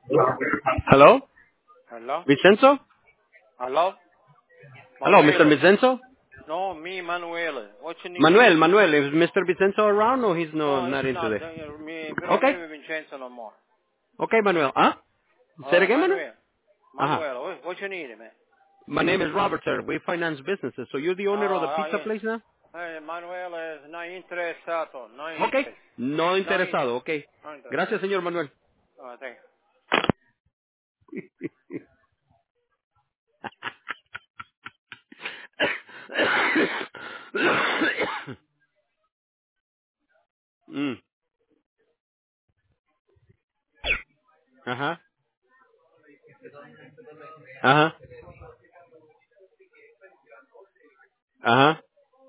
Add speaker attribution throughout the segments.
Speaker 1: Hello?
Speaker 2: Hello?
Speaker 1: Vicenzo?
Speaker 2: Hello?
Speaker 1: Hello, Mr.
Speaker 2: Manuela.
Speaker 1: Vicenzo?
Speaker 2: No, me, Manuela. What you need?
Speaker 1: Manuel, is Mr. Vicenzo around or he's
Speaker 2: No,
Speaker 1: not
Speaker 2: he's
Speaker 1: in
Speaker 2: not.
Speaker 1: today?
Speaker 2: Me,
Speaker 1: Okay.
Speaker 2: Vincenzo no more.
Speaker 1: Okay, Manuel. Huh? Say it again, Manuel?
Speaker 2: Manuel.
Speaker 1: Uh-huh.
Speaker 2: Manuela, what you need, man?
Speaker 1: My name is Robert, sir. We finance businesses. So you're the owner of the pizza
Speaker 2: Yeah.
Speaker 1: place now?
Speaker 2: Manuela no interessato. No
Speaker 1: Okay.
Speaker 2: interest.
Speaker 1: No
Speaker 2: No interest.
Speaker 1: interesado. Okay.
Speaker 2: No interest.
Speaker 1: Gracias, señor Manuel.
Speaker 2: Thank
Speaker 1: mm. Ajá. Ajá. Ajá.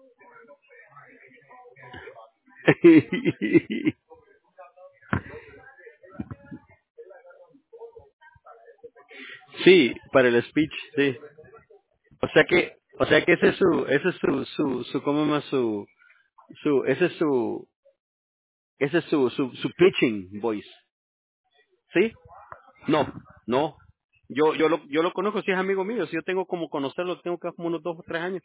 Speaker 1: Sí, para el speech, sí. O sea que ese es su, ¿cómo más ese es su pitching voice, ¿sí? No, no. Yo lo conozco, si es amigo mío, si yo tengo como conocerlo, tengo que como unos 2 o 3 años.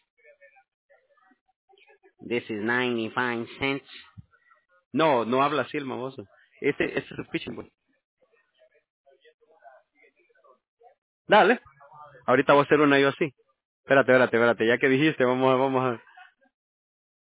Speaker 1: This is 95 cents. No, no habla así el mamoso. Ese es su pitching voice. Dale. Ahorita voy a hacer una yo así. Espérate, ya que dijiste, vamos a